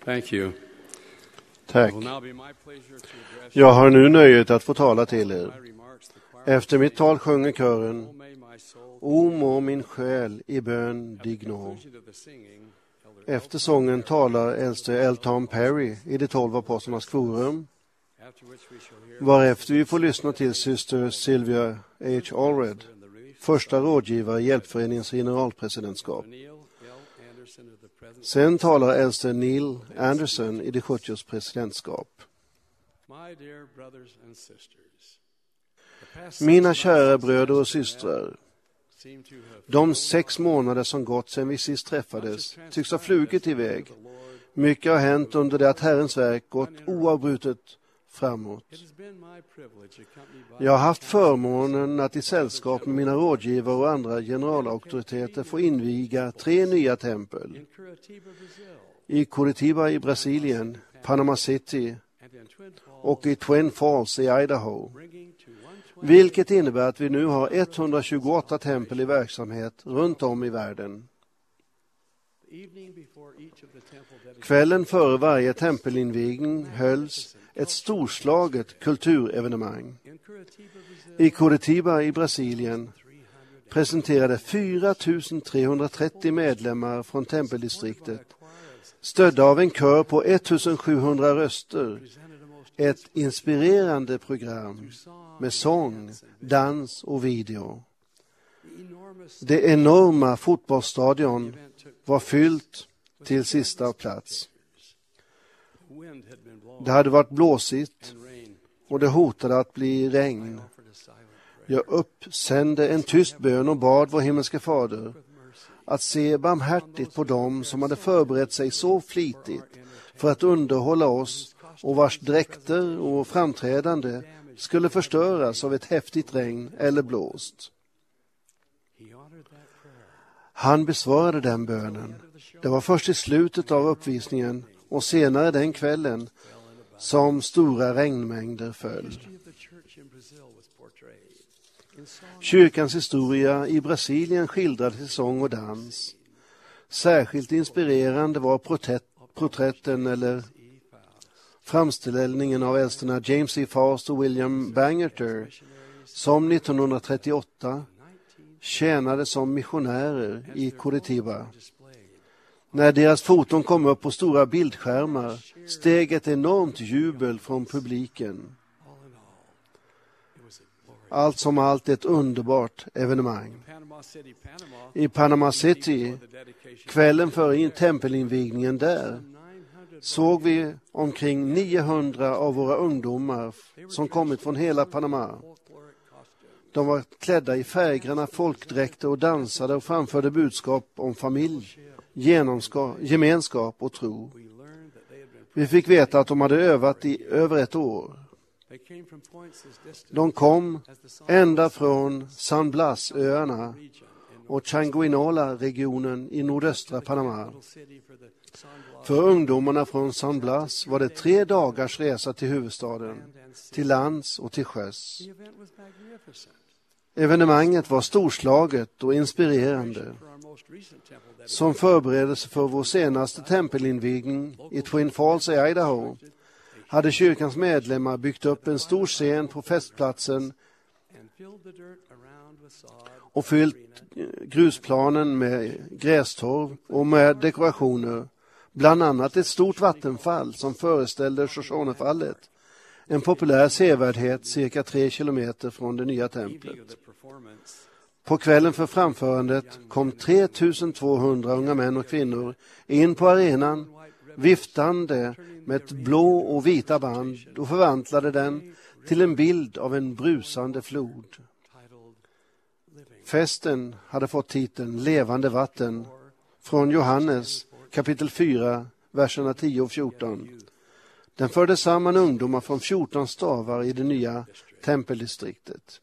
Thank you. Tack. Jag har nu nöjet att få tala till er. Efter mitt tal sjunger kören: O må min själ i bön dig nå. Efter sången talar äldste L. Tom Perry i de 12 apostlarnas forum, varefter vi får lyssna till syster Sylvia H. Allred, första rådgivare i Hjälpföreningens generalpresidentskap. Sen talar äldste Neil Anderson i det 70:s presidentskap. Mina kära bröder och systrar, de 6 månader som gått sedan vi sist träffades tycks ha flugit iväg. Mycket har hänt under det att Herrens verk gått oavbrutet framåt. Jag har haft förmånen att i sällskap med mina rådgivare och andra generalauktoriteter få inviga 3 nya tempel. I Curitiba i Brasilien, Panama City och i Twin Falls i Idaho. Vilket innebär att vi nu har 128 tempel i verksamhet runt om i världen. Kvällen före varje tempelinvigning hölls ett storslaget kulturevenemang. I Curitiba i Brasilien presenterade 4330 medlemmar från tempeldistriktet, stödda av en kör på 1700 röster, ett inspirerande program med sång, dans och video. Det enorma fotbollsstadion var fyllt till sista plats. Det hade varit blåsigt och det hotade att bli regn. Jag uppsände en tyst bön och bad vår himmelske fader att se barmhärtigt på dem som hade förberett sig så flitigt för att underhålla oss och vars dräkter och framträdande skulle förstöras av ett häftigt regn eller blåst. Han besvarade den bönen. Det var först i slutet av uppvisningen och senare den kvällen som stora regnmängder föll. Kyrkans historia i Brasilien skildrades i sång och dans. Särskilt inspirerande var porträtten eller framställningen av äldsterna James E. Faust och William Bangerter, som 1938 tjänade som missionärer i Curitiba. När deras foton kom upp på stora bildskärmar steg ett enormt jubel från publiken. Allt som allt ett underbart evenemang. I Panama City, kvällen före tempelinvigningen där, såg vi omkring 900 av våra ungdomar som kommit från hela Panama. De var klädda i färggranna folkdräkter och dansade och framförde budskap om familj, gemenskap och tro. Vi fick veta att de hade övat i över 1 år. De kom ända från San Blas-öarna och Changuinola-regionen i nordöstra Panama. För ungdomarna från San Blas var det 3 dagars resa till huvudstaden, till lands och till sjöss. Evenemanget var storslaget och inspirerande. Som förberedelse för vår senaste tempelinvigning i Twin Falls i Idaho hade kyrkans medlemmar byggt upp en stor scen på festplatsen och fyllt grusplanen med grästorv och med dekorationer, bland annat ett stort vattenfall som föreställde Shoshonefallet, en populär sevärdhet cirka 3 kilometer från det nya templet. På kvällen för framförandet kom 3200 unga män och kvinnor in på arenan, viftande med ett blå och vita band och förvandlade den till en bild av en brusande flod. Festen hade fått titeln Levande vatten från Johannes kapitel 4, verserna 10 och 14. Den förde samman ungdomar från 14 stavar i det nya tempeldistriktet.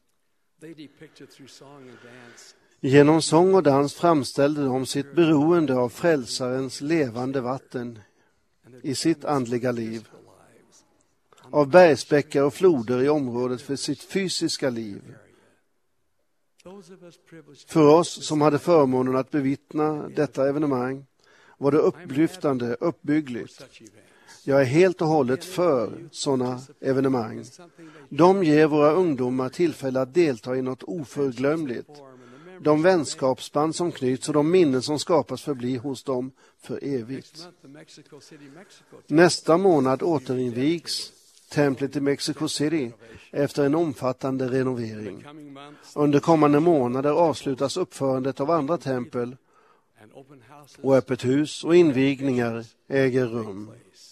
Genom sång och dans framställde de sitt beroende av frälsarens levande vatten i sitt andliga liv, av bergsbäckar och floder i området för sitt fysiska liv. För oss som hade förmånen att bevittna detta evenemang var det upplyftande, uppbyggligt. Jag är helt och hållet för sådana evenemang. De ger våra ungdomar tillfälle att delta i något oförglömligt. De vänskapsband som knyts och de minnen som skapas förblir hos dem för evigt. Nästa månad återinvigs templet i Mexico City efter en omfattande renovering. Under kommande månader avslutas uppförandet av andra tempel och öppet hus och invigningar äger rum.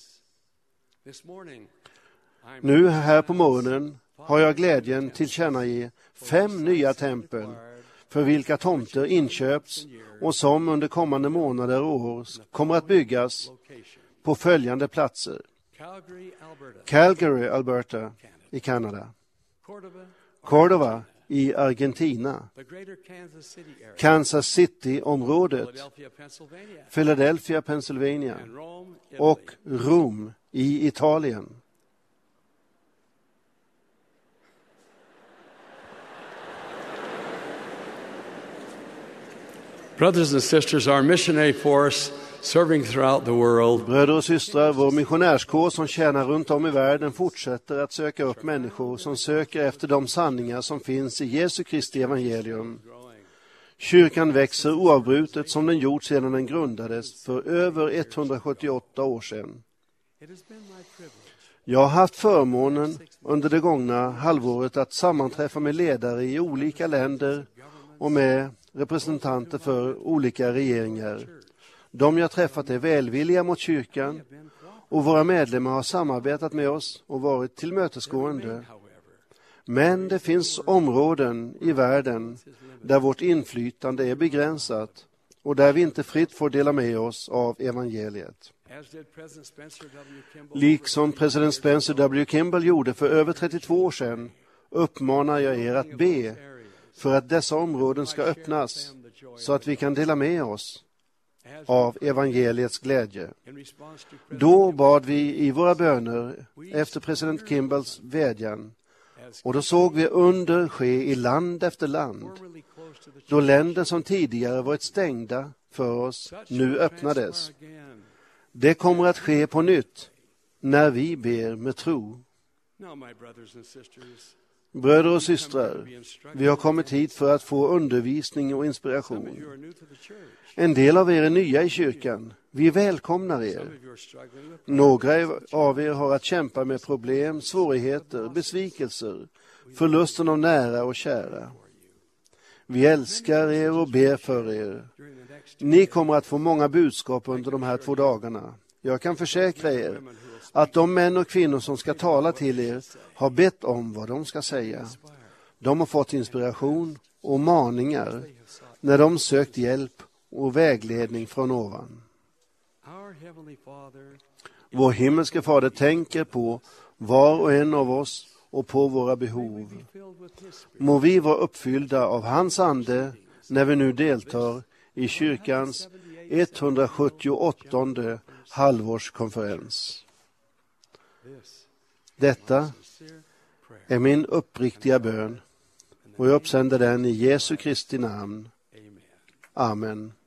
Nu här på morgonen har jag glädjen tillkännage 5 nya tempel för vilka tomter inköpts och som under kommande månader och år kommer att byggas på följande platser: Calgary, Alberta i Kanada, Cordova i Argentina, Kansas City-området, Philadelphia, Pennsylvania och Rom i Italien. Brothers and sisters, our missionary force serving throughout the world. Bröder och systrar, vår missionärskår som tjänar runt om i världen fortsätter att söka upp människor som söker efter de sanningar som finns i Jesu Kristi evangelium. Kyrkan växer oavbrutet som den gjort sedan den grundades för över 178 år sedan. Jag har haft förmånen under det gångna halvåret att sammanträffa med ledare i olika länder och med representanter för olika regeringar. De jag träffat är välvilliga mot kyrkan och våra medlemmar har samarbetat med oss och varit tillmötesgående. Men det finns områden i världen där vårt inflytande är begränsat och där vi inte fritt får dela med oss av evangeliet. Liksom president Spencer W. Kimball gjorde för över 32 år sedan uppmanar jag er att be för att dessa områden ska öppnas så att vi kan dela med oss av evangeliets glädje. Då bad vi i våra böner efter president Kimballs vädjan och då såg vi under ske i land efter land. Då länder som tidigare varit stängda för oss nu öppnades. Det kommer att ske på nytt när vi ber med tro. Bröder och systrar, vi har kommit hit för att få undervisning och inspiration. En del av er är nya i kyrkan. Vi välkomnar er. Några av er har att kämpa med problem, svårigheter, besvikelser, förlusten av nära och kära. Vi älskar er och ber för er. Ni kommer att få många budskap under de här 2 dagarna. Jag kan försäkra er att de män och kvinnor som ska tala till er har bett om vad de ska säga. De har fått inspiration och maningar när de sökt hjälp och vägledning från ovan. Vår himmelske fader tänker på var och en av oss och på våra behov. Må vi vara uppfyllda av hans ande när vi nu deltar i kyrkans 178:e halvårskonferens. Detta är min uppriktiga bön och jag uppsänder den i Jesu Kristi namn. Amen.